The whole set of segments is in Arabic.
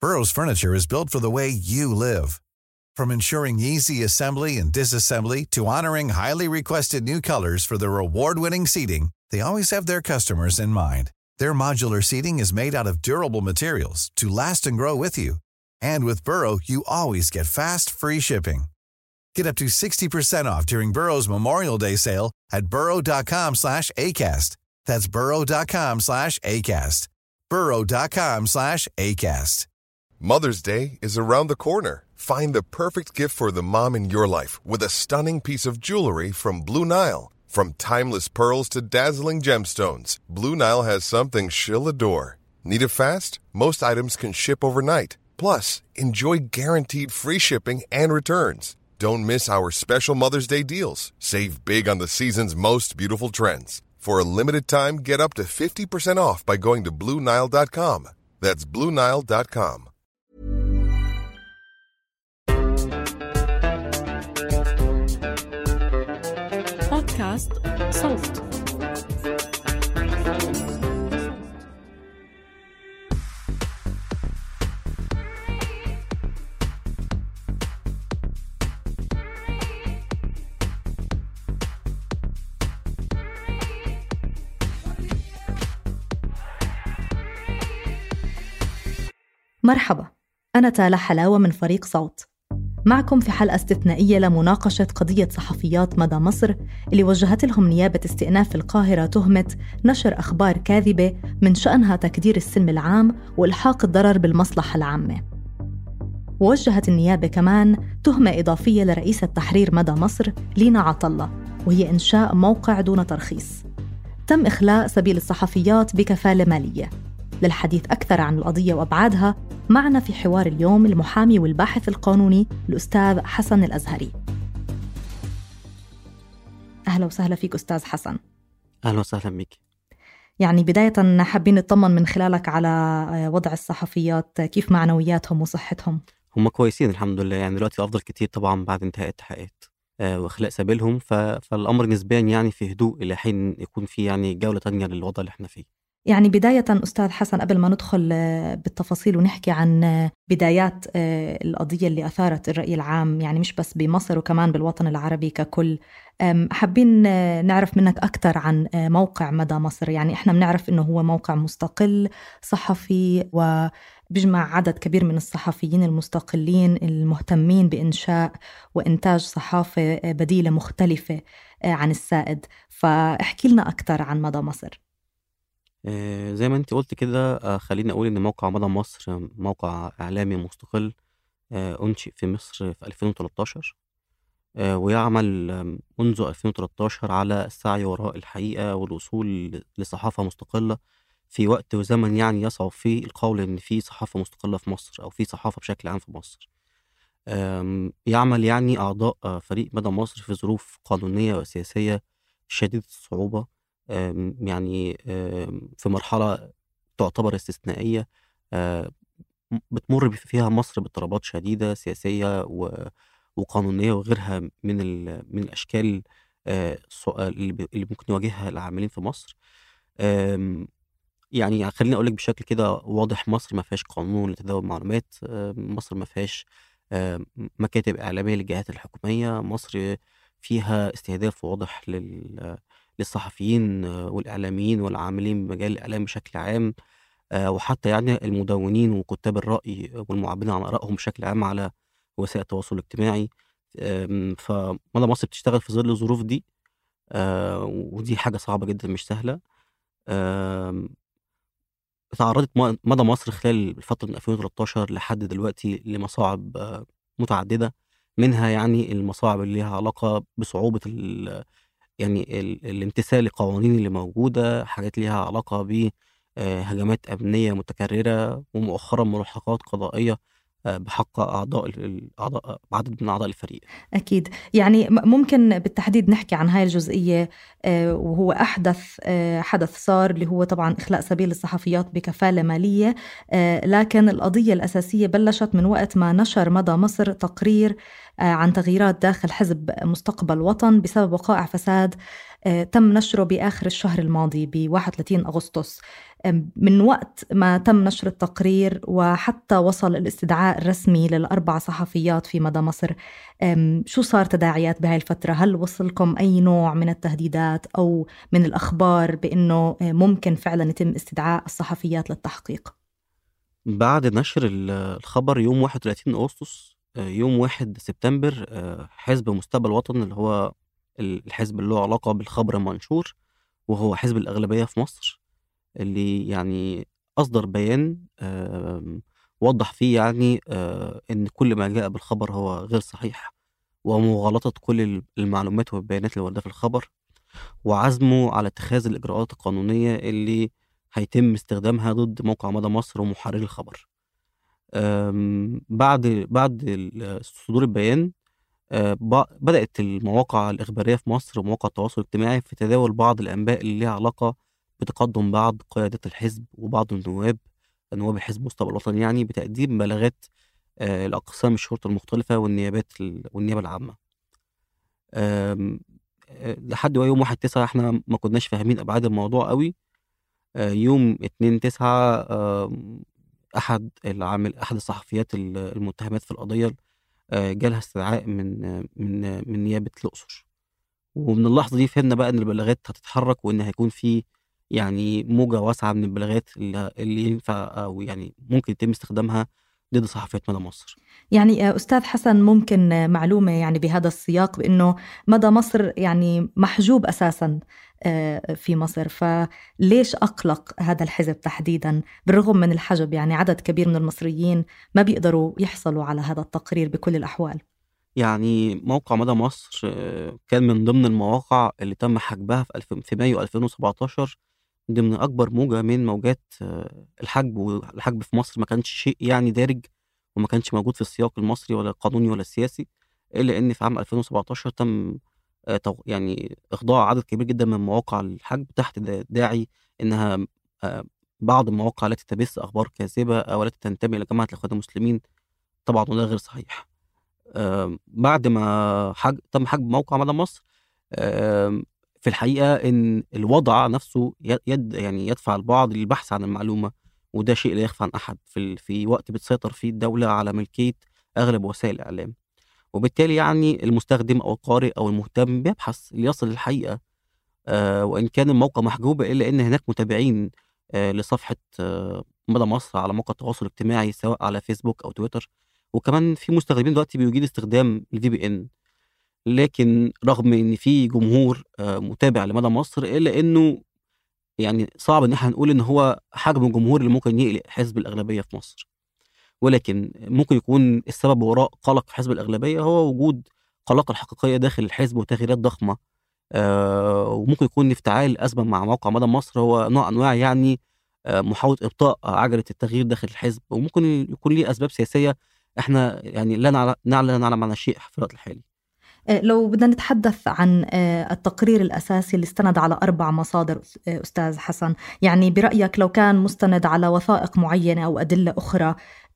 Burrow's furniture is built for the way you live. From ensuring easy assembly and disassembly to honoring highly requested new colors for their award-winning seating, they always have their customers in mind. Their modular seating is made out of durable materials to last and grow with you. And with Burrow, you always get fast, free shipping. Get up to 60% off during Burrow's Memorial Day sale at burrow.com/ACAST. That's burrow.com/ACAST. burrow.com/ACAST. Mother's Day is around the corner. Find the perfect gift for the mom in your life with a stunning piece of jewelry from Blue Nile. From timeless pearls to dazzling gemstones, Blue Nile has something she'll adore. Need it fast? Most items can ship overnight. Plus, enjoy guaranteed free shipping and returns. Don't miss our special Mother's Day deals. Save big on the season's most beautiful trends. For a limited time, get up to 50% off by going to BlueNile.com. That's BlueNile.com. بودكاست صوت. مرحبا، أنا تالا حلاوة من فريق صوت، معكم في حلقة استثنائية لمناقشة قضية صحفيات مدى مصر اللي وجهت لهم نيابة استئناف القاهرة تهمة نشر أخبار كاذبة من شأنها تكدير السلم العام وإلحاق الضرر بالمصلحة العامة. ووجهت النيابة كمان تهمة إضافية لرئيسة تحرير مدى مصر لينا عطلة، وهي إنشاء موقع دون ترخيص. تم إخلاء سبيل الصحفيات بكفالة مالية. للحديث أكثر عن القضية وأبعادها معنا في حوار اليوم المحامي والباحث القانوني الأستاذ حسن الأزهري. أهلا وسهلا فيك أستاذ حسن. أهلا وسهلا بك. يعني بداية حابين نطمن من خلالك على وضع الصحفيات، كيف معنوياتهم وصحتهم؟ هم كويسين الحمد لله، يعني دلوقتي أفضل كتير طبعا بعد انتهاء التحقيقات وإخلاء سبيلهم، فالأمر نسبيا يعني في هدوء إلى حين يكون في يعني جولة تانية للوضع اللي احنا فيه. يعني بداية أستاذ حسن، قبل ما ندخل بالتفاصيل ونحكي عن بدايات القضية اللي أثارت الرأي العام، يعني مش بس بمصر وكمان بالوطن العربي ككل، حابين نعرف منك أكثر عن موقع مدى مصر. يعني إحنا بنعرف إنه هو موقع مستقل صحفي وبيجمع عدد كبير من الصحفيين المستقلين المهتمين بإنشاء وإنتاج صحافة بديلة مختلفة عن السائد، فاحكي لنا أكثر عن مدى مصر. زي ما انت قلت كده، خليني أقول إن موقع مدى مصر موقع إعلامي مستقل أنشئ في مصر في 2013، ويعمل منذ 2013 على السعي وراء الحقيقة والوصول لصحافة مستقلة في وقت وزمن يعني يصعب فيه القول إن في صحافة مستقلة في مصر أو في صحافة بشكل عام في مصر. يعمل يعني أعضاء فريق مدى مصر في ظروف قانونية وسياسية شديدة الصعوبة، يعني في مرحلة تعتبر استثنائية بتمر فيها مصر باضطرابات شديدة سياسية وقانونية وغيرها من الأشكال اللي ممكن يواجهها العاملين في مصر. يعني خليني أقولك بشكل كده واضح، مصر ما فيهاش قانون لتداول معلومات، مصر ما فيهاش مكاتب إعلامية للجهات الحكومية، مصر فيها استهداف واضح للصحفيين والإعلاميين والعاملين بمجال الإعلام بشكل عام، وحتى يعني المدونين وكتاب الرأي والمعبرين عن آرائهم بشكل عام على وسائل التواصل الاجتماعي. فمدى مصر بتشتغل في ظل الظروف دي، ودي حاجة صعبة جدا مش سهلة. تعرضت مدى مصر خلال الفترة من 2013 لحد دلوقتي لمصاعب متعددة، منها يعني المصاعب اللي لها علاقة بصعوبة يعني الامتثال للقوانين اللي موجودة، حاجات ليها علاقة بهجمات أمنية متكررة، ومؤخرا ملاحقات قضائية بحق عدد من أعضاء الفريق. أكيد، يعني ممكن بالتحديد نحكي عن هاي الجزئية، وهو حدث صار اللي هو طبعا إخلاء سبيل الصحفيات بكفالة مالية، لكن القضية الأساسية بلشت من وقت ما نشر مدى مصر تقرير عن تغييرات داخل حزب مستقبل وطن بسبب وقائع فساد تم نشره بآخر الشهر الماضي ب 31 أغسطس. من وقت ما تم نشر التقرير وحتى وصل الاستدعاء الرسمي لل4 صحفيات في مدى مصر، شو صار تداعيات بهاي الفترة؟ هل وصلكم أي نوع من التهديدات أو من الأخبار بأنه ممكن فعلا يتم استدعاء الصحفيات للتحقيق؟ بعد نشر الخبر يوم 31 أغسطس، يوم 1 سبتمبر، حزب مستقبل وطن اللي هو الحزب اللي له علاقة بالخبر المنشور وهو حزب الأغلبية في مصر، اللي يعني أصدر بيان وضح فيه يعني إن كل ما جاء بالخبر هو غير صحيح ومغالطة كل المعلومات والبيانات اللي واردة في الخبر، وعزمه على اتخاذ الإجراءات القانونية اللي هيتم استخدامها ضد موقع مدى مصر ومحرري الخبر. بعد صدور البيان، بدأت المواقع الإخبارية في مصر ومواقع التواصل الاجتماعي في تداول بعض الأنباء اللي ليها علاقة بتقدم بعض قيادة الحزب وبعض نواب الحزب مستقبل الوطن، يعني بتقديم بلاغات لأقسام الشرطة المختلفة والنيابة العامة. لحد يوم 1/9 احنا ما كناش فاهمين أبعاد الموضوع قوي. يوم 2/9 أحد الصحفيات المتهمات في القضية جالها استدعاء من نيابة الأقصر، ومن اللحظة دي فهمنا بقى إن البلاغات هتتحرك وإن هيكون في يعني موجة واسعة من البلاغات اللي ينفع أو يعني ممكن يتم استخدامها ضد صحفيات مدى مصر. يعني أستاذ حسن، ممكن معلومة يعني بهذا السياق بأنه مدى مصر يعني محجوب أساساً في مصر، فليش أقلق هذا الحزب تحديداً بالرغم من الحجب؟ يعني عدد كبير من المصريين ما بيقدروا يحصلوا على هذا التقرير بكل الأحوال. يعني موقع مدى مصر كان من ضمن المواقع اللي تم حجبها في مايو 2017 ضمن أكبر موجة من موجات الحجب، والحجب في مصر ما كانش شيء يعني دارج وما كانش موجود في السياق المصري ولا القانوني ولا السياسي، إلا إن في عام 2017 تم يعني إخضاع عدد كبير جدا من مواقع الحجب تحت داعي إنها بعض المواقع التي تبث أخبار كاذبة أو التي تنتمي إلى جماعة الإخوان المسلمين، طبعا وده غير صحيح. بعد ما تم حجب موقع مدى مصر، في الحقيقة إن الوضع نفسه يعني يدفع البعض للبحث عن المعلومة، وده شيء لا يخفى عن أحد في وقت بتسيطر فيه الدولة على ملكية أغلب وسائل الإعلام، وبالتالي يعني المستخدم أو القارئ أو المهتم بيبحث ليصل للحقيقة. وإن كان الموقع محجوب إلا إن هناك متابعين لصفحة مدى مصر على مواقع التواصل الاجتماعي سواء على فيسبوك أو تويتر، وكمان في مستخدمين دلوقتي بيجيد استخدام الVPN. لكن رغم ان في جمهور متابع لمدى مصر، الا انه يعني صعب ان احنا نقول ان هو حجم الجمهور اللي ممكن يقلق حزب الاغلبيه في مصر، ولكن ممكن يكون السبب وراء قلق حزب الاغلبيه هو وجود قلق حقيقيه داخل الحزب وتغييرات ضخمه. وممكن يكون افتعال ازمه مع موقع مدى مصر هو نوع انواع يعني محاوله ابطاء عجله التغيير داخل الحزب، وممكن يكون ليه اسباب سياسيه احنا يعني لا نعلم عنها شيء في الوقت الحالي. لو بدنا نتحدث عن التقرير الأساسي اللي استند على 4 مصادر أستاذ حسن، يعني برأيك لو كان مستند على وثائق معينة أو أدلة أخرى،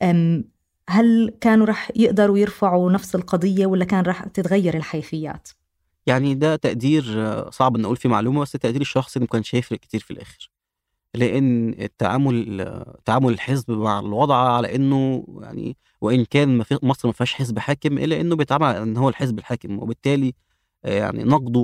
هل كانوا رح يقدروا يرفعوا نفس القضية ولا كان رح تتغير الحيثيات؟ يعني ده تقدير صعب ان اقول فيه معلومة، بس التقدير الشخصي انه كان هيفرق كتير في الآخر، لأن تعامل الحزب مع الوضع على إنه يعني وإن كان مصر ما فيهاش حزب حاكم، إلا إنه بيتعامل على إن هو الحزب الحاكم، وبالتالي يعني نقده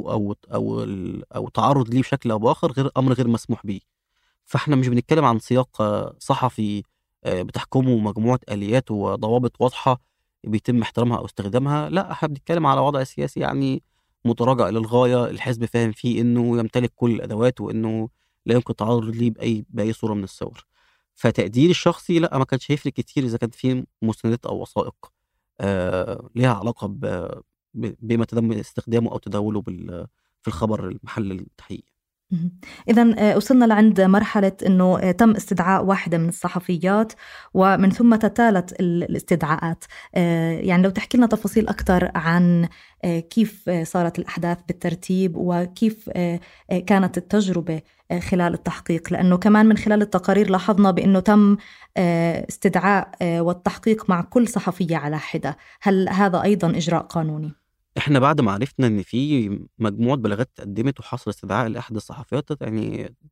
أو تعرض ليه بشكل أو بآخر أمر غير مسموح به. فإحنا مش بنتكلم عن سياق صحفي بتحكمه مجموعة آليات وضوابط واضحة بيتم احترامها أو استخدامها، لا إحنا بنتكلم على وضع سياسي يعني متراجع للغاية، الحزب فاهم فيه إنه يمتلك كل الأدوات وإنه لا يمكن التعرض ليه بأي صورة من الصور. فتقديري الشخصي لا، ما كانش هيفرق كتير إذا كان في مستندات أو وثائق ليها علاقة بما تم استخدامه أو تداوله في الخبر المحل التحقيقي. إذن وصلنا لعند مرحلة أنه تم استدعاء واحدة من الصحفيات ومن ثم تتالت الاستدعاءات. يعني لو تحكي لنا تفاصيل أكثر عن كيف صارت الأحداث بالترتيب وكيف كانت التجربة خلال التحقيق، لأنه كمان من خلال التقارير لاحظنا بأنه تم استدعاء والتحقيق مع كل صحفية على حدة. هل هذا أيضا إجراء قانوني؟ احنا بعد ما عرفنا ان في مجموعة بلاغات اتقدمت وحصل استدعاء لأحد الصحفيات، يعني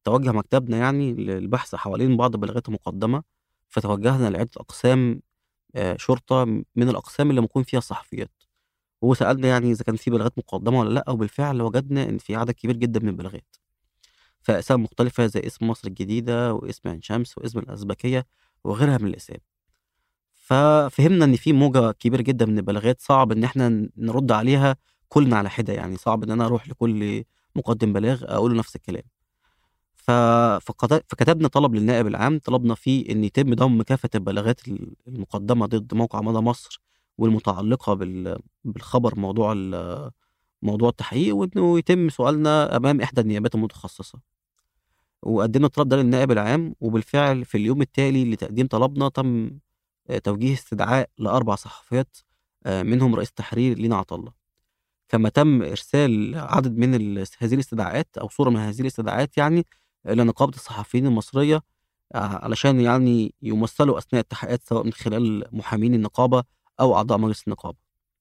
توجه مكتبنا يعني للبحث حوالين بعض البلاغات المقدمة، فتوجهنا لعدة أقسام شرطة من الأقسام اللي موجود فيها الصحفيات، وسألنا يعني إذا كان في بلاغات مقدمة والّا لأ، وبالفعل وجدنا إن في عدد كبير جدًا من البلاغات، في أقسام مختلفة زي اسم مصر الجديدة، واسم عين شمس، واسم الأزبكية، وغيرها من الأقسام. ففهمنا إن في موجة كبيرة جدًا من البلاغات صعب إن إحنا نرد عليها كُلّنا على حدة، يعني صعب إن أنا أروح لكل مقدم بلاغ أقول له نفس الكلام. ف فكتبنا طلب للنائب العام، طلبنا فيه إن يتم ضم كافة البلاغات المقدمة ضد موقع مدى مصر والمتعلقة بالخبر موضوع التحقيق، وإنه يتم سؤالنا أمام إحدى النيابات المتخصصة. وقدمنا الطلب ده للنائب العام، وبالفعل في اليوم التالي لتقديم طلبنا تم توجيه استدعاء ل4 صحفيات منهم رئيس التحرير لينا عطا. كما تم إرسال عدد من هذه الاستدعاءات أو صورة من هذه الاستدعاءات يعني إلى نقابة الصحفيين المصرية علشان يعني يمثّلوا أثناء التحقيقات سواء من خلال محامين النقابة أو أعضاء مجلس النقابة.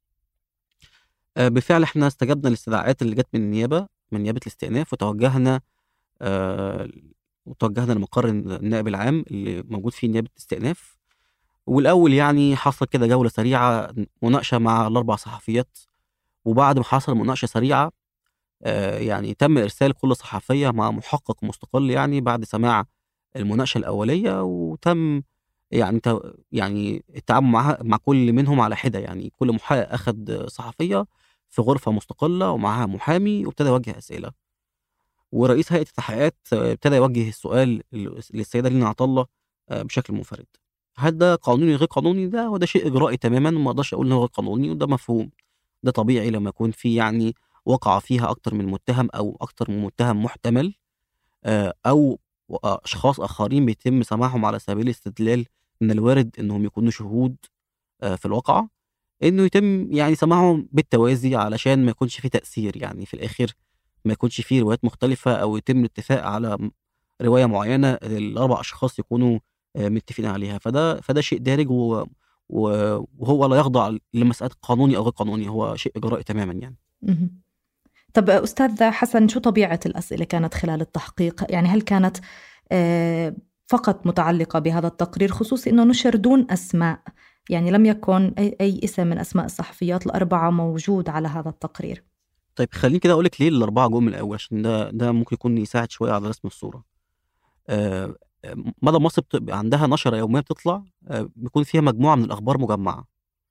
بالفعل إحنا استجبنا للاستدعاءات اللي جات من نيابة الاستئناف، آآ وتوجهنا لمقر النائب العام اللي موجود فيه نيابة الاستئناف، والأول يعني حصل كده جولة سريعة مناقشة مع ال4 صحفيات، وبعد ما حصل مناقشة سريعة يعني تم إرسال كل صحفية مع محقق مستقل يعني بعد سماع المناقشة الأولية، وتم يعني التعامل مع كل منهم على حدة، يعني كل محقق أخد صحفية في غرفة مستقلة ومعاها محامي وابتدى يوجه أسئلة، ورئيس هيئة التحقيقات ابتدى يوجه السؤال للسيدة لينا عطا الله بشكل منفرد. هل ده قانوني غير قانوني؟ وده شيء إجرائي تمامًا، ما أقدرش أقول إن هو غير قانوني، وده مفهوم. ده طبيعي لمّا يكون في يعني وقع فيها أكتر من متهم أو أكتر من متهم محتمل أو أشخاص آخرين بيتم سماعهم على سبيل الاستدلال من الوارد إنهم يكونوا شهود في الواقعة، إنه يتم يعني سماعهم بالتوازي علشان ما يكونش في تأثير، يعني في الآخر ما يكونش في روايات مختلفة أو يتم الاتفاق على رواية معينة ال4 أشخاص يكونوا متفقين عليها، فده شيء دارج و وهو لا يخضع لمسألة قانوني أو غير قانوني، هو شيء إجرائي تمامًا يعني. اهم. طب أستاذ حسن، شو طبيعة الأسئلة كانت خلال التحقيق؟ يعني هل كانت فقط متعلقة بهذا التقرير، خصوصي إنه نشر دون أسماء، يعني لم يكن أي اسم من أسماء الصحفيات ال4 موجود على هذا التقرير؟ طيب خلّيني كده أقول لِك ليه ال4 جُم الأول، عشان ده ممكن يكون يساعد شوية على رسم الصورة. آآ مدى مصر بتبقى عندها نشرة يومية بتطلع بيكون فيها مجموعة من الأخبار مجمّعة.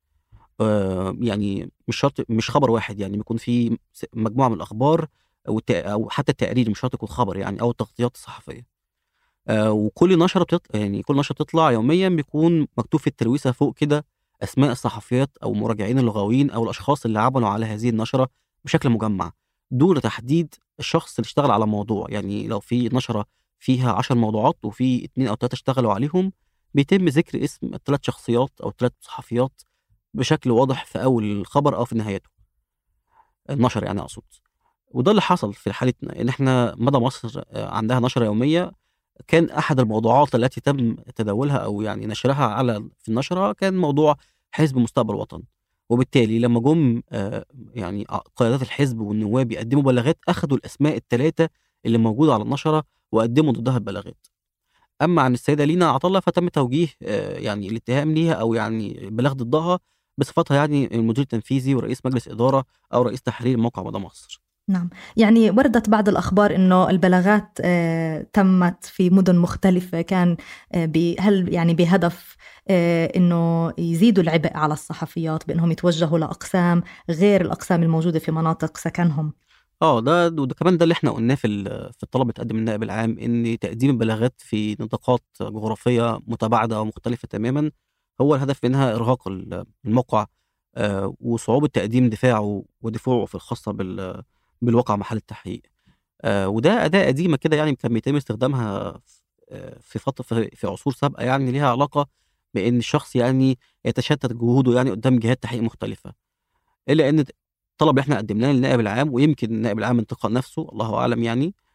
يعني مش شرط مش خبر واحد، يعني بيكون في مجموعة من الأخبار أو حتى التقرير مش شرط يكون خبر يعني أو التغطيات الصحفية. وكل نشرة يعني كل نشرة بتطلع يوميًا بيكون مكتوب في الترويسة فوق كده أسماء الصحفيات أو المراجعين اللغويين أو الأشخاص اللي عملوا على هذه النشرة بشكل مجمّع، دون تحديد الشخص اللي اشتغل على موضوع، يعني لو في نشرة فيها 10 موضوعات وفي 2 أو 3 اشتغلوا عليهم، بيتم ذكر اسم ال3 شخصيات أو ال3 صحفيات بشكل واضح في أول الخبر أو في نهايته، النشرة يعني أقصد. وده اللي حصل في حالتنا، إن إحنا مدى مصر عندها نشرة يومية، كان أحد الموضوعات التي تم تداولها أو يعني نشرها في النشرة كان موضوع حزب مستقبل وطن، وبالتالي لمّا جُم يعني قيادات الحزب والنواب يقدّموا بلاغات، أخدوا الأسماء ال3 اللي موجودة على النشرة وقدّموا ضدها البلاغات. أمّا عن السيدة لينا عطا الله فتم توجيه يعني الاتهام ليها أو يعني البلاغ ضدها بصفتها يعني المدير التنفيذي ورئيس مجلس إدارة أو رئيس تحرير موقع مدى مصر. نعم، يعني وردت بعض الأخبار إنه البلاغات تمت في مدن مختلفة، كان هل يعني بهدف إنه يزيدوا العبء على الصحفيات بأنهم يتوجهوا لأقسام غير الأقسام الموجودة في مناطق سكنهم؟ وده كمان ده اللي إحنا قُلناه في الطلب اللي اتقدم للنائب العام، إن تقديم البلاغات في نطاقات جغرافية متباعدة ومختلفة تمامًا، هو الهدف منها إرهاق الموقع وصعوبة تقديم دفاعه ودفوعه في الخاصة بالواقع محل التحقيق. وده أداة قديمة كده يعني كان بيتم استخدامها في عصور سابقة يعني ليها علاقة بإن الشخص يعني يتشتت جهوده يعني قدّام جهات تحقيق مختلفة. إلا إن الطلب اللي إحنا قدمناه للنائب العام ويمكن النائب العام من تلقاء نفسه الله أعلم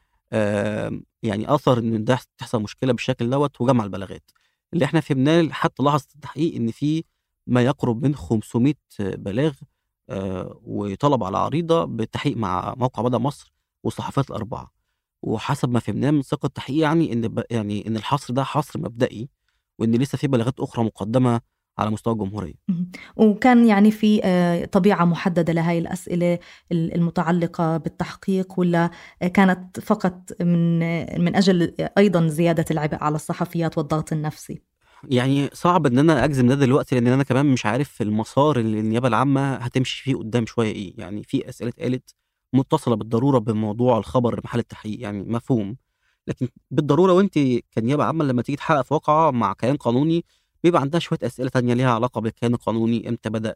يعني أثر إن تحصل مشكلة بالشكل دوّة وجمع البلاغات. اللي إحنا فهمناه حتى لحظة التحقيق إن في ما يقرب من 500 بلاغ وطلب على عريضة بالتحقيق مع موقع مدى مصر والصحفيات ال4. وحسب ما فهمناه من سياق التحقيق يعني إن الحصر ده حصر مبدئي، وإن لسه في بلاغات أخرى مقدمة على مستوى الجمهورية. وكان يعني في طبيعة محددة لهاي الأسئلة المتعلقة بالتحقيق، ولا كانت فقط من أجل أيضا زيادة العبء على الصحفيات والضغط النفسي؟ يعني صعب إن أنا أجزم ده دلوقتي، لأن أنا كمان مش عارف المسار اللي النيابة العامة هتمشي فيه قدام شوية إيه. يعني في أسئلة اتقالت متصلة بالضرورة بموضوع الخبر محل التحقيق، يعني مفهوم، لكن بالضرورة وأنت كنيابة عامة لما تيجي تحقق في واقعة مع كيان قانوني بيبقى عندها شوية أسئلة تانية ليها علاقة بالكيان القانوني، إمتى بدأ،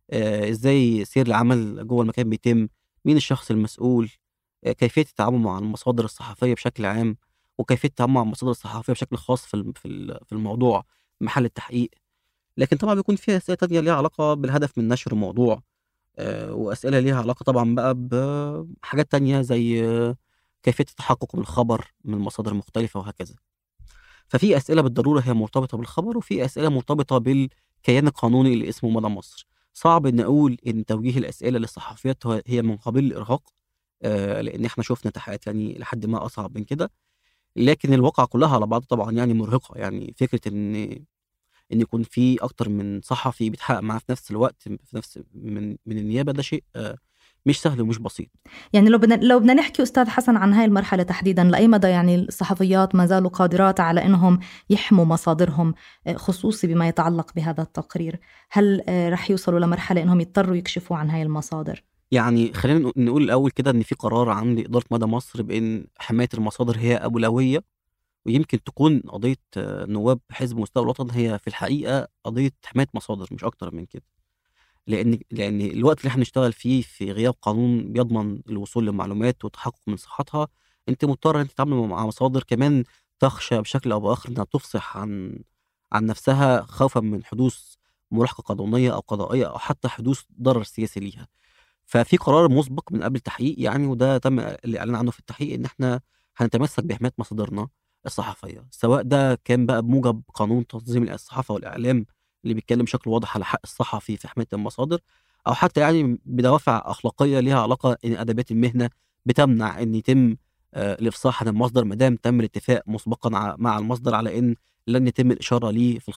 إزاي سير العمل جوه المكان بيتم، مين الشخص المسؤول، كيفية التعامل مع المصادر الصحفية بشكل عام، وكيفية التعامل مع المصادر الصحفية بشكل خاص في الموضوع محل التحقيق. لكن طبعا بيكون فيها أسئلة تانية ليها علاقة بالهدف من نشر الموضوع، وأسئلة ليها علاقة طبعا بقى بحاجات تانية زي كيفية التحقق من الخبر من مصادر مختلفة وهكذا. ففي أسئلة بالضرورة هي مرتبطة بالخبر، وفي أسئلة مرتبطة بالكيان القانوني اللي اسمه مدى مصر. صعب إن أقول إن توجيه الأسئلة للصحفيات هي من قبيل الإرهاق، لأن إحنا شفنا تحقيقات يعني لحد ما أصعب من كده، لكن الواقعة كلها على بعض طبعا يعني مرهقة. يعني فكرة إن يكون في أكتر من صحفي بيتحقق معاه في نفس الوقت في نفس من النيابة، ده شيء مش سهل ومش بسيط. يعني لو بدنا نحكي أستاذ حسن عن هاي المرحلة تحديدا، لأي مدى يعني الصحفيات ما زالوا قادرات على أنهم يحموا مصادرهم، خصوصي بما يتعلق بهذا التقرير؟ هل رح يوصلوا لمرحلة أنهم يضطروا يكشفوا عن هاي المصادر؟ يعني خلينا نقول الأول كده إن في قرار عند إدارة مدى مصر بأن حماية المصادر هي أولوية، ويمكن تكون قضية نواب حزب مستقبل الوطن هي في الحقيقة قضية حماية مصادر مش أكتر من كده. لأن الوقت اللي احنا بنشتغل فيه في غياب قانون بيضمن الوصول للمعلومات والتحقق من صحتها، انت مضطر ان انت تتعامل مع مصادر كمان تخشى بشكل او باخر انها تفصح عن نفسها خوفا من حدوث ملاحقة قانونية او قضائية او حتى حدوث ضرر سياسي ليها. ففي قرار مسبق من قبل التحقيق يعني، وده تم الاعلان عنه في التحقيق، ان احنا هنتمسك بحماية مصادرنا الصحفية، سواء ده كان بقى بموجب قانون تنظيم الصحافة والإعلام اللي بيتكلم بشكل واضح على حق الصحفي في حماية المصادر، أو حتى يعني بدوافع أخلاقية ليها علاقة إن أدبيات المهنة بتمنع إن يتم الإفصاح عن المصدر ما دام تم الاتفاق مسبقا مع المصدر على إن لن يتم الإشارة ليه في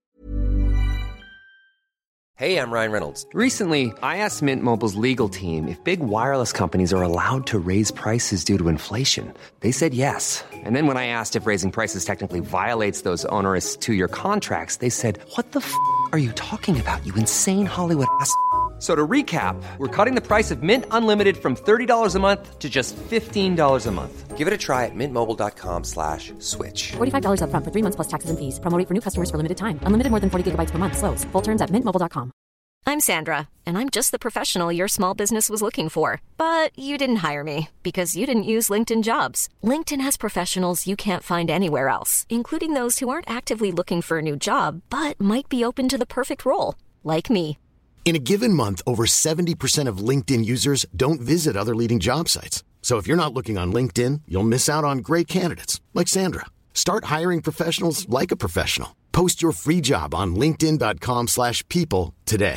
Hey, I'm Ryan Reynolds. Recently, I asked Mint Mobile's legal team if big wireless companies are allowed to raise prices due to inflation. They said yes. And then when I asked if raising prices technically violates those onerous two-year contracts, they said, "What the are you talking about, you insane Hollywood ass?" So to recap, we're cutting the price of Mint Unlimited from $30 a month to just $15 a month. Give it a try at mintmobile.com/switch. $45 up front for 3 months plus taxes and fees. Promo rate for new customers for limited time. Unlimited more than 40 gigabytes per month. Slows full terms at mintmobile.com. I'm Sandra, and I'm just the professional your small business was looking for. But you didn't hire me because you didn't use LinkedIn Jobs. LinkedIn has professionals you can't find anywhere else, including those who aren't actively looking for a new job, but might be open to the perfect role, like me. In a given month, over 70% of LinkedIn users don't visit other leading job sites. So if you're not looking on LinkedIn, you'll miss out on great candidates like Sandra. Start hiring professionals like a professional. Post your free job on linkedin.com/people today.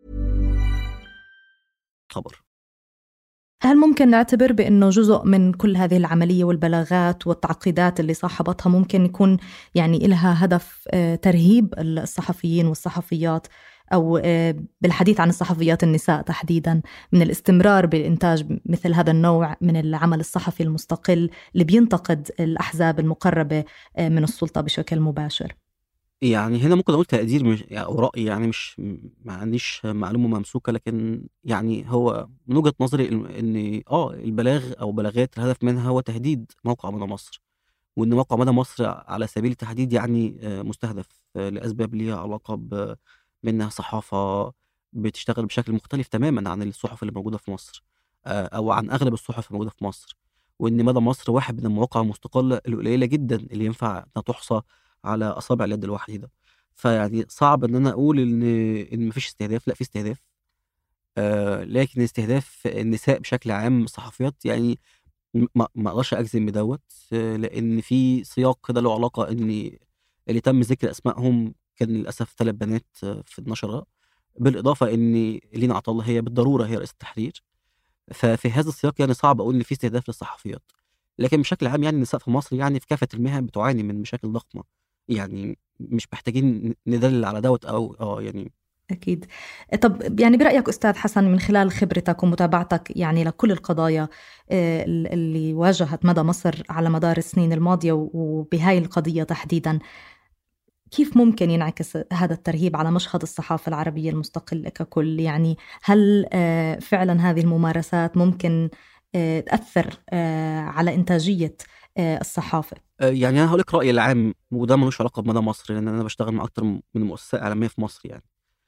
خبر. هل ممكن نعتبر بأنه جزء من كل هذه العملية والبلاغات والتعقيدات اللي صاحبتها ممكن يكون يعني إلها هدف ترهيب الصحفيين والصحفيات، أو بالحديث عن الصحفيات النساء تحديداً، من الاستمرار بالإنتاج مثل هذا النوع من العمل الصحفي المستقل اللي بينتقد الأحزاب المقربة من السلطة بشكل مباشر؟ يعني هنا ممكن أقول تقدير مش أو رأي، يعني مش ما عنديش معلومة ممسوكة، لكن يعني هو من وجهة نظري إن البلاغ أو بلاغات الهدف منها هو تهديد موقع مدى مصر، وإن موقع مدى مصر على سبيل التحديد يعني مستهدف لأسباب ليها علاقة بأنها صحافة بتشتغل بشكل مختلف تماما عن الصحف اللي موجودة في مصر، أو عن أغلب الصحف الموجودة في مصر، وإن مدى مصر واحد من المواقع المستقلة القليلة جدا اللي ينفع أنها تحصى على أصابع اليد الواحدة. فيعني صعب إن أنا أقول إن مفيش استهداف، لا في استهداف، لكن استهداف النساء بشكل عام الصحفيات يعني ما أقدرش أجزم بدوت، لأن في سياق كده له علاقة إن اللي تم ذكر أسمائهم كان للأسف 3 بنات في النشرة، بالإضافة إن لينا عطلة هي بالضرورة هي رئيس التحرير. ففي هذا السياق يعني صعب أقول إن في استهداف للصحفيات، لكن بشكل عام يعني النساء في مصر يعني في كافة المهن بتعاني من مشاكل ضخمة، يعني مش محتاجين ندلل على دوت أو يعني. أكيد. طب يعني برأيك أستاذ حسن، من خلال خبرتك ومتابعتك يعني لكل القضايا اللي واجهت مدى مصر على مدار السنين الماضية وبهاي القضية تحديدا، كيف ممكن ينعكس هذا الترهيب على مشهد الصحافة العربية المستقلة ككل؟ يعني هل فعلا هذه الممارسات ممكن تأثر على إنتاجية الصحافة؟ يعني أنا هقول لك رأيي العام، وده ملوش علاقة بمدى مصر، لأن أنا بشتغل مع أكتر من مؤسسة إعلامية في مصر يعني.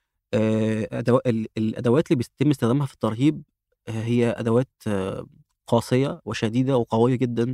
الأدوات اللي بيتم استخدامها في الترهيب هي أدوات قاسية وشديدة وقوية جدا،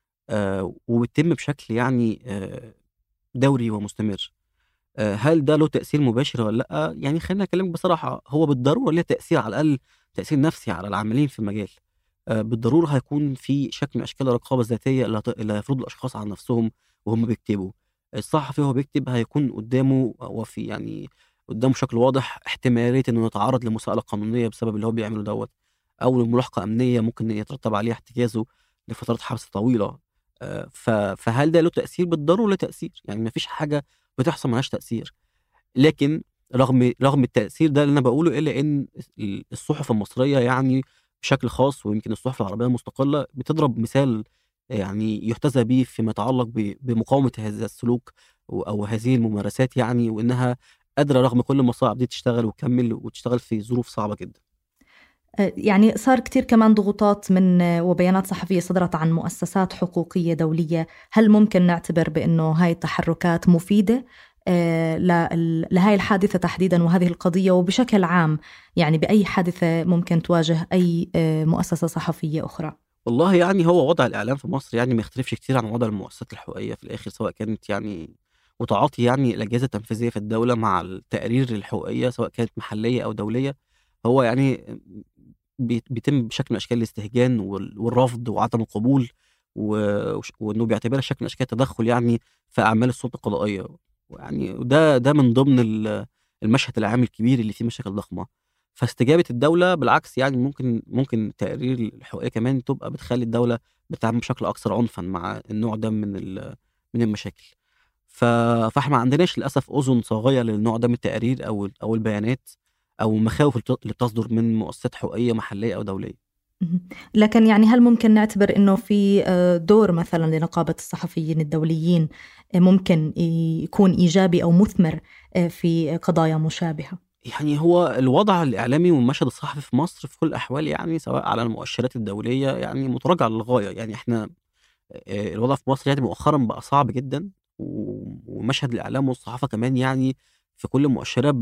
وبتتم بشكل يعني دوري ومستمر. هل ده له تأثير مباشر ولا لأ؟ يعني خليني أكلمك بصراحة، هو بالضرورة ليه تأثير، على الأقل تأثير نفسي على العاملين في المجال. بالضرورة هيكون في شكل من أشكال الرقابة الذاتية اللي هيفرضوا الأشخاص على نفسهم وهم بيكتبوا. الصحفي وهو بيكتب هيكون قدامه يعني قدامه بشكل واضح احتمالية إنه يتعرض لمساءلة قانونية بسبب اللي هو بيعمله دوت، أو لملاحقة أمنية ممكن يترتب عليها احتجازه لفترات حبس طويلة. فهل ده له تأثير؟ بالضرورة له تأثير، يعني مفيش حاجة بتحصل ملهاش تأثير. لكن رغم التأثير ده اللي أنا بقوله، إلا إن الصحف المصرية يعني بشكل خاص، ويمكن الصحف العربية المستقلة بتضرب مثال يعني يحتذى به فيما يتعلق بمقاومة هذا السلوك أو هذه الممارسات يعني، وإنها قادرة رغم كل المصاعب دي تشتغل وتكمل وتشتغل في ظروف صعبة جدا. يعني صار كتير كمان ضغوطات من وبيانات صحفية صدرت عن مؤسسات حقوقية دولية. هل ممكن نعتبر بأنه هاي التحركات مفيدة لهاي الحادثة تحديدا وهذه القضية، وبشكل عام يعني بأي حادثة ممكن تواجه أي مؤسسة صحفية أخرى؟ والله يعني هو وضع الإعلام في مصر يعني ما يختلفش كتير عن وضع المؤسسات الحقوقية في الآخر، سواء كانت يعني وتعاطي يعني الأجهزة التنفيذية في الدولة مع التقارير الحقوقية سواء كانت محلية أو دولية. هو يعني بيتم بشكل من أشكال الاستهجان والرفض وعدم القبول، وإنه بيعتبرها شكل من أشكال التدخل يعني في أعمال السلطة القضائية. ويعني ده من ضمن المشهد العام الكبير اللي فيه مشاكل ضخمة. فاستجابة الدولة بالعكس يعني ممكن التقارير الحقوقية كمان تبقى بتخلي الدولة بتتعامل بشكل أكثر عنفا مع النوع ده من المشاكل. فاحنا ما عندناش للأسف أذن صاغية للنوع ده من التقارير أو البيانات أو المخاوف اللي تصدر من مؤسسات حقوقية محلية أو دولية. لكن يعني هل ممكن نعتبر إنه في دور مثلا لنقابة الصحفيين الدوليين ممكن يكون إيجابي أو مثمر في قضايا مشابهة؟ يعني هو الوضع الإعلامي والمشهد الصحفي في مصر في كل الأحوال يعني سواء على المؤشرات الدولية يعني متراجع للغاية. يعني احنا الوضع في مصر يعني مؤخرا بقى صعب جدا، ومشهد الإعلام والصحافة كمان يعني في كل المؤشرات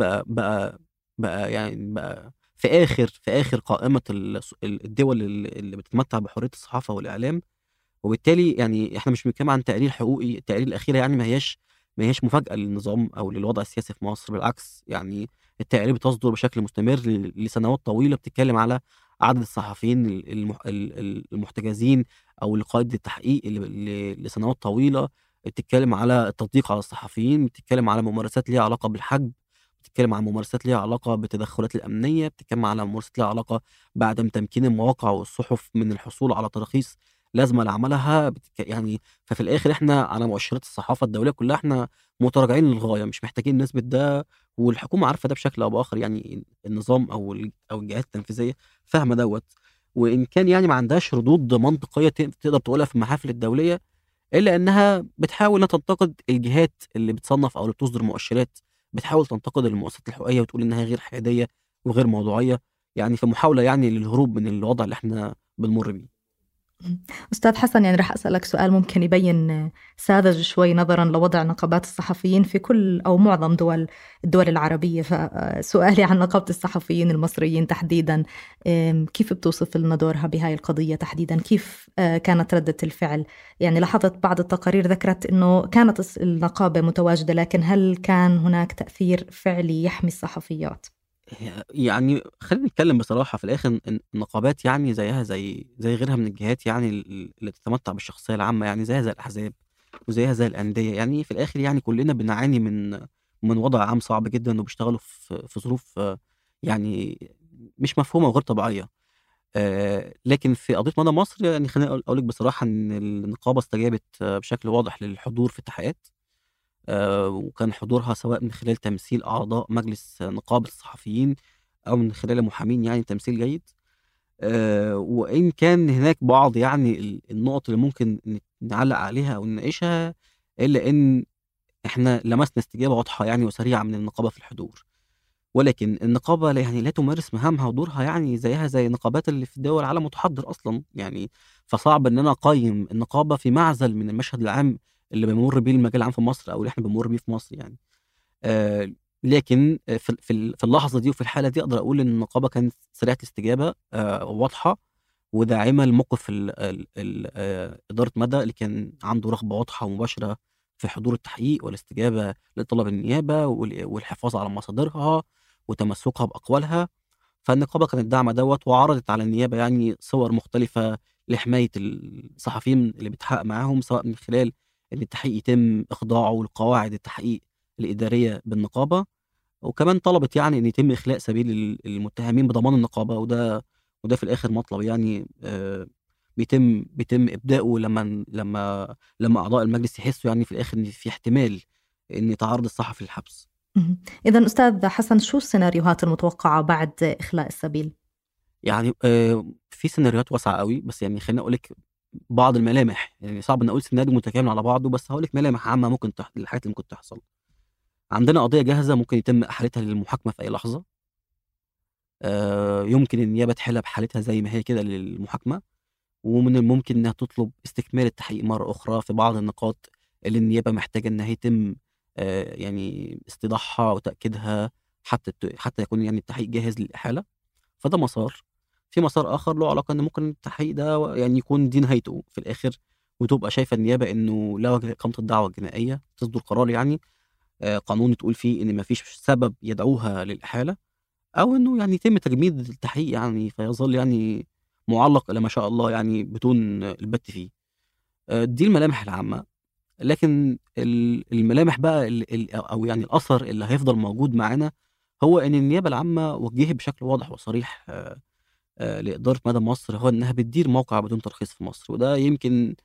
بقى في آخر قائمة الدول اللي بتتمتع بحرية الصحافة والإعلام. وبالتالي يعني احنا مش بنتكلم عن تقرير حقوقي، التقارير الأخيرة يعني ما هيش مفاجأة للنظام أو للوضع السياسي في مصر. بالعكس يعني التقارير بتصدر بشكل مستمر لسنوات طويلة، بتتكلم على عدد الصحفيين المحتجزين أو لقائد التحقيق لسنوات طويلة، بتتكلم على التضييق على الصحفيين، بتتكلم على ممارسات ليها علاقة بالحجب، بتتكلم عن ممارسات ليها علاقة بالتدخلات الأمنية، بتتكلم على ممارسات ليها علاقة بعدم تمكين المواقع والصحف من الحصول على تراخيص لازمة لعملها. يعني ففي الآخر احنا على مؤشرات الصحافة الدولية كلها احنا متراجعين للغاية، مش محتاجين نثبت ده، والحكومة عارفة ده بشكل أو بآخر. يعني النظام أو الجهات التنفيذية فاهمة دوت، وإن كان يعني ما عندهاش ردود منطقية تقدر تقولها في المحافل الدولية، إلا إنها بتحاول إنها تنتقد الجهات اللي بتصنف أو اللي بتصدر مؤشرات، بتحاول تنتقد المؤسسات الحقوقية وتقول إنها غير حيادية وغير موضوعية، يعني في محاولة يعني للهروب من الوضع اللي احنا بنمر بيه. أستاذ حسن، يعني رح أسألك سؤال ممكن يبين ساذج شوي نظرا لوضع نقابات الصحفيين في كل أو معظم الدول العربية. فسؤالي عن نقابة الصحفيين المصريين تحديدا، كيف بتوصف لنا دورها بهاي القضية تحديدا؟ كيف كانت ردة الفعل؟ يعني لاحظت بعض التقارير ذكرت أنه كانت النقابة متواجدة، لكن هل كان هناك تأثير فعلي يحمي الصحفيات؟ يعني خلينا نتكلم بصراحة، في الآخر النقابات يعني زيها زي غيرها من الجهات يعني اللي تتمتع بالشخصية العامة، يعني زيها زي الأحزاب وزيها زي الأندية. يعني في الآخر يعني كلنا بنعاني من وضع عام صعب جدا، وبيشتغلوا في ظروف يعني مش مفهومة وغير طبيعية. لكن في قضية مدى مصر يعني خليني أقول لك بصراحة إن النقابة استجابت بشكل واضح للحضور في التحقيقات، وكان حضورها سواء من خلال تمثيل أعضاء مجلس نقابة الصحفيين أو من خلال المحامين يعني تمثيل جيد. وإن كان هناك بعض يعني النقط اللي ممكن نعلق عليها أو نناقشها، إلا إن إحنا لمسنا استجابة واضحة يعني وسريعة من النقابة في الحضور. ولكن النقابة يعني لا تمارس مهامها ودورها يعني زيها زي النقابات اللي في دول العالم المتحضر أصلا يعني. فصعب إن أنا أقيم النقابة في معزل من المشهد العام اللي بيمر بيه المجال العام في مصر أو اللي إحنا بنمر بيه في مصر يعني. لكن في اللحظة دي وفي الحالة دي أقدر أقول إن النقابة كانت سريعة الاستجابة، واضحة وداعمة لموقف إدارة مدى اللي كان عنده رغبة واضحة ومباشرة في حضور التحقيق والاستجابة لطلب النيابة والحفاظ على مصادرها وتمسكها بأقوالها. فالنقابة كانت داعمة دوت وعرضت على النيابة يعني صور مختلفة لحماية الصحفيين اللي بيتحقق معاهم، سواء من خلال إن التحقيق يتم إخضاعه لقواعد التحقيق الإدارية بالنقابة، وكمان طلبت يعني إن يتم إخلاء سبيل المتهمين بضمان النقابة. وده في الآخر مطلب يعني بيتم إبداؤه لما أعضاء المجلس يحسوا يعني في الآخر إن في احتمال إن يتعرض الصحفي للحبس. إذن أستاذ حسن، شو السيناريوهات المتوقعة بعد إخلاء السبيل؟ يعني في سيناريوهات واسعة قوي، بس يعني خليني أقول لك بعض الملامح. يعني صعب إن أقول سيناريو متكامل على بعضه، بس هقول لك ملامح عامة ممكن الحاجات اللي ممكن تحصل. عندنا قضية جاهزة ممكن يتم إحالتها للمحاكمة في أي لحظة. يمكن النيابة تحيلها بحالتها زي ما هي كده للمحاكمة، ومن الممكن إنها تطلب استكمال التحقيق مرة أخرى في بعض النقاط اللي النيابة محتاجة إنها يتم يعني استيضاحها وتأكيدها حتى يكون يعني التحقيق جاهز للإحالة. فده مسار. في مسار آخر له علاقة إن ممكن التحقيق ده يعني يكون دي نهايته في الآخر، وتبقى شايفة النيابة إنه لا وجه لإقامة الدعوة الجنائية، تصدر قرار يعني قانوني تقول فيه إن مفيش سبب يدعوها للإحالة، أو إنه يعني يتم تجميد التحقيق يعني فيظل يعني معلق إلى ما شاء الله يعني بدون البت فيه. دي الملامح العامة. لكن الملامح بقى أو يعني الأثر اللي هيفضل موجود معانا هو إن النيابة العامة وجهت بشكل واضح وصريح لإدارة مدى مصر هو إنها بتدير موقع بدون ترخيص في مصر. وده يمكن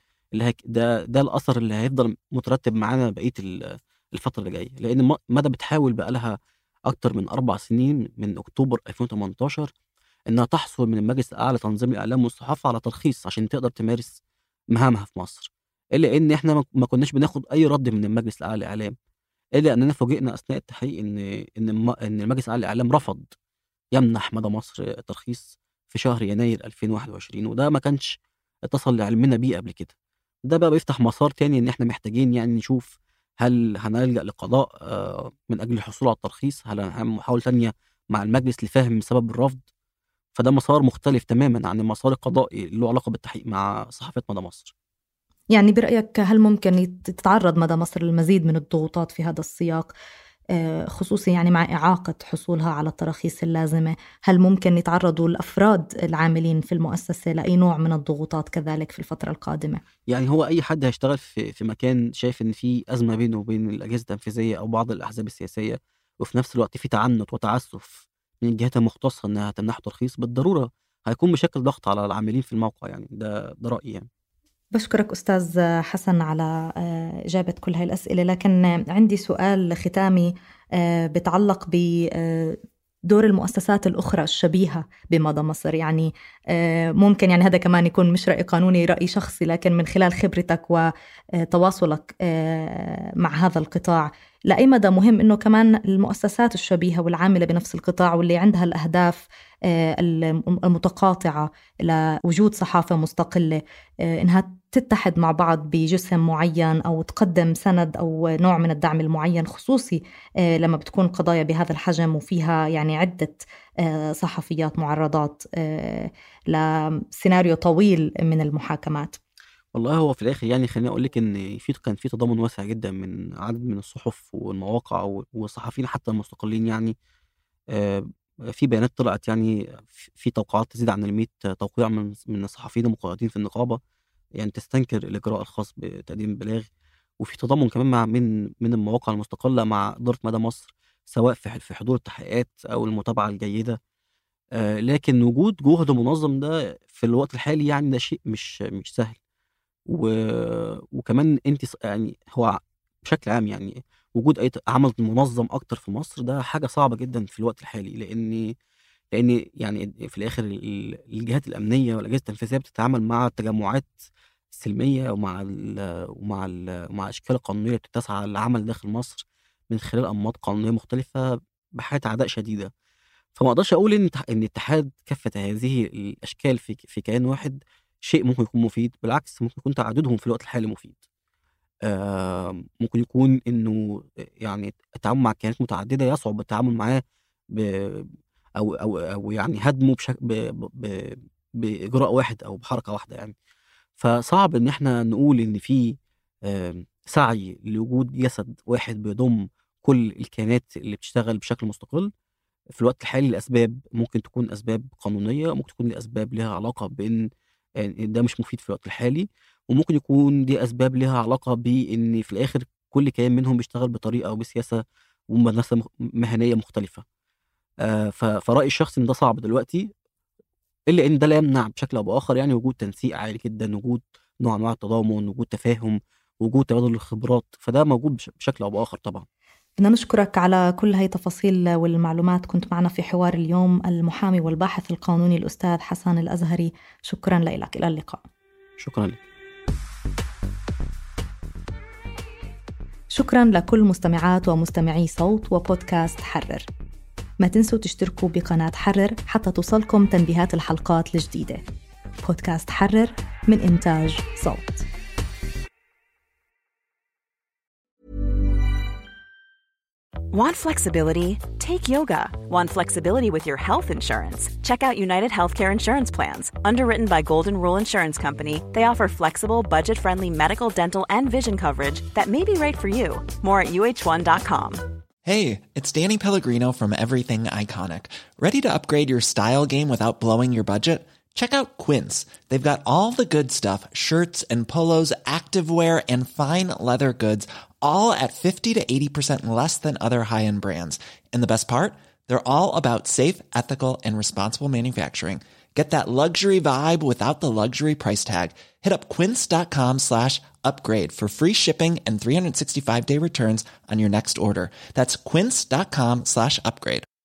ده الأثر اللي هيفضل مترتب معانا بقية الفترة اللي جاية، لأن مدى بتحاول بقى لها أكتر من 4 سنين من أكتوبر 2018 إنها تحصل من المجلس الأعلى لتنظيم الإعلام والصحافة على ترخيص عشان تقدر تمارس مهامها في مصر. إلا إن إحنا ما كناش بناخد أي رد من المجلس الأعلى للإعلام، إلا أننا فوجئنا أثناء التحقيق إن المجلس الأعلى للإعلام رفض يمنح مدى مصر ترخيص في شهر يناير 2021، وده ما كانش اتصل لعلمنا بيه قبل كده. ده بقى بيفتح مسار تاني إن إحنا محتاجين يعني نشوف هل هنلجأ لقضاء من أجل الحصول على الترخيص، هل هنعمل محاولة تانية مع المجلس لفهم سبب الرفض. فده مسار مختلف تماما عن المسار القضائي اللي له علاقة بالتحقيق مع صحافة مدى مصر. يعني برأيك هل ممكن تتعرض مدى مصر للمزيد من الضغوطات في هذا السياق، خصوصي يعني مع إعاقة حصولها على التراخيص اللازمة؟ هل ممكن يتعرضوا الأفراد العاملين في المؤسسة لأي نوع من الضغوطات كذلك في الفترة القادمة؟ يعني هو أي حد هيشتغل في مكان شايف إن في أزمة بينه وبين الأجهزة التنفيذية أو بعض الأحزاب السياسية، وفي نفس الوقت في تعنت وتعسف من الجهات المختصة إنها تمنح ترخيص، بالضرورة هيكون بشكل ضغط على العاملين في الموقع. يعني ده رأيي يعني. بشكرك أستاذ حسن على إجابة كل هاي الأسئلة، لكن عندي سؤال ختامي بتعلق بدور المؤسسات الأخرى الشبيهة بمدى مصر. يعني ممكن يعني هذا كمان يكون مش رأي قانوني، رأي شخصي، لكن من خلال خبرتك وتواصلك مع هذا القطاع، لأي مدى مهم إنه كمان المؤسسات الشبيهة والعاملة بنفس القطاع واللي عندها الأهداف المتقاطعة لوجود صحافة مستقلة إنها تتحد مع بعض بجسم معين أو تقدم سند أو نوع من الدعم المعين، خصوصي لما بتكون قضايا بهذا الحجم وفيها يعني عدة صحفيات معرضات لسيناريو طويل من المحاكمات؟ والله هو في الآخر يعني خليني أقول لك إن كان في تضامن واسع جدا من عدد من الصحف والمواقع والصحفيين حتى المستقلين. يعني في بيانات طلعت يعني في توقعات تزيد عن 100 توقيع من الصحفيين المقيدين في النقابة يعني تستنكر الإجراء الخاص بتقديم البلاغ. وفي تضامن كمان من المواقع المستقلة مع إدارة مدى مصر، سواء في حضور التحقيقات أو المتابعة الجيدة. لكن وجود جهد منظم ده في الوقت الحالي يعني ده شيء مش سهل. وكمان أنتِ يعني هو بشكل عام يعني وجود أي عمل منظم أكتر في مصر ده حاجة صعبة جدًا في الوقت الحالي، لإن يعني في الآخر الجهات الأمنية والأجهزة التنفيذية بتتعامل مع التجمعات السلمية ومع الأشكال القانونية اللي بتسعى للعمل داخل مصر من خلال أنماط قانونية مختلفة بحالة عداء شديدة. فما أقدرش أقول إن اتحاد كافة هذه الأشكال في كيان واحد شيء ممكن يكون مفيد، بالعكس ممكن يكون تعددهم في الوقت الحالي مفيد. ممكن يكون إنه يعني التعامل مع كيانات متعددة يصعب التعامل معاه ب أو يعني هدمه بإجراء واحد أو بحركة واحدة يعني. فصعب إن إحنا نقول إن في سعي لوجود جسد واحد بيضم كل الكيانات اللي بتشتغل بشكل مستقل في الوقت الحالي لأسباب ممكن تكون أسباب قانونية، ممكن تكون لأسباب ليها علاقة بإن ده مش مفيد في الوقت الحالي، وممكن يكون دي أسباب ليها علاقة بإن في الآخر كل كيان منهم بيشتغل بطريقة وبسياسة ومدرسة مهنية مختلفة. فرأيي الشخصي إن ده صعب دلوقتي، إلا إن ده لا يمنع بشكل أو بآخر يعني وجود تنسيق عالي جدًا، وجود نوع من أنواع التضامن، وجود تفاهم، وجود تبادل الخبرات، فده موجود بشكل أو بآخر طبعًا. بدنا نشكرك على كل هاي التفاصيل والمعلومات. كنت معنا في حوار اليوم المحامي والباحث القانوني الأستاذ حسن الأزهري. شكرا لك. إلى اللقاء. شكرا لك. شكرا لكل مستمعات ومستمعي صوت وبودكاست حرر. ما تنسوا تشتركوا بقناة حرر حتى توصلكم تنبيهات الحلقات الجديدة. بودكاست حرر من إنتاج صوت. Want flexibility? Take yoga. Want flexibility with your health insurance? Check out United Healthcare Insurance Plans. Underwritten by Golden Rule Insurance Company, they offer flexible, budget-friendly medical, dental, and vision coverage that may be right for you. More at uh1.com. Hey, it's Danny Pellegrino from Everything Iconic. Ready to upgrade your style game without blowing your budget? Check out Quince. They've got all the good stuff, shirts and polos, activewear, and fine leather goods, all at 50 to 80% less than other high-end brands. And the best part? They're all about safe, ethical, and responsible manufacturing. Get that luxury vibe without the luxury price tag. Hit up quince.com/upgrade for free shipping and 365-day returns on your next order. That's quince.com/upgrade.